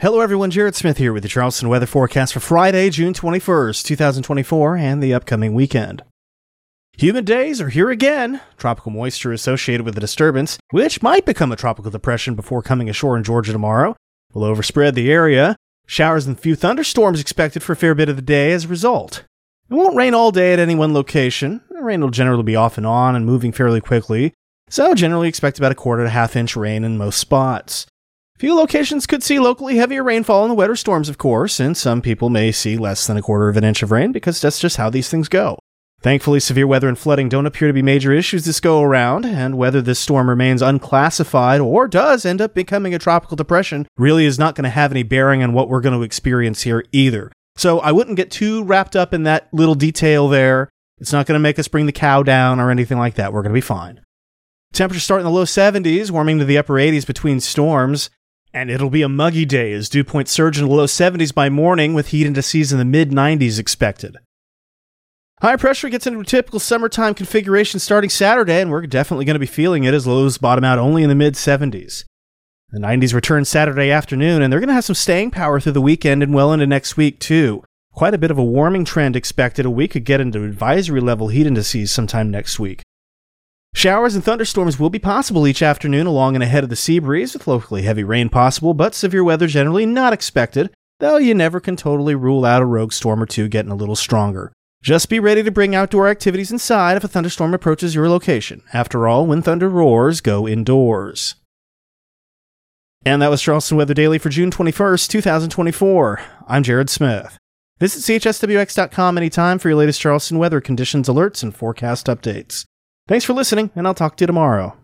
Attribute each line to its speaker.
Speaker 1: Hello everyone, Jared Smith here with the Charleston weather forecast for Friday, June 21st, 2024, and the upcoming weekend. Humid days are here again. Tropical moisture associated with the disturbance, which might become a tropical depression before coming ashore in Georgia tomorrow, will overspread the area. Showers and few thunderstorms expected for a fair bit of the day as a result. It won't rain all day at any one location. The rain will generally be off and on and moving fairly quickly, so generally expect about a quarter to half-inch rain in most spots. Few locations could see locally heavier rainfall in the wetter storms, of course, and some people may see less than a quarter of an inch of rain because that's just how these things go. Thankfully, severe weather and flooding don't appear to be major issues this go-around, and whether this storm remains unclassified or does end up becoming a tropical depression really is not going to have any bearing on what we're going to experience here either. So I wouldn't get too wrapped up in that little detail there. It's not going to make us bring the cow down or anything like that. We're going to be fine. Temperatures start in the low 70s, warming to the upper 80s between storms. And it'll be a muggy day as dew points surge into the low 70s by morning with heat indices in the mid-90s expected. High pressure gets into a typical summertime configuration starting Saturday, and we're definitely going to be feeling it as lows bottom out only in the mid-70s. The 90s return Saturday afternoon, and they're going to have some staying power through the weekend and well into next week, too. Quite a bit of a warming trend expected. We could get into advisory level heat indices sometime next week. Showers and thunderstorms will be possible each afternoon along and ahead of the sea breeze, with locally heavy rain possible, but severe weather generally not expected, though you never can totally rule out a rogue storm or two getting a little stronger. Just be ready to bring outdoor activities inside if a thunderstorm approaches your location. After all, when thunder roars, go indoors. And that was Charleston Weather Daily for June 21st, 2024. I'm Jared Smith. Visit chswx.com anytime for your latest Charleston weather conditions alerts and forecast updates. Thanks for listening, and I'll talk to you tomorrow.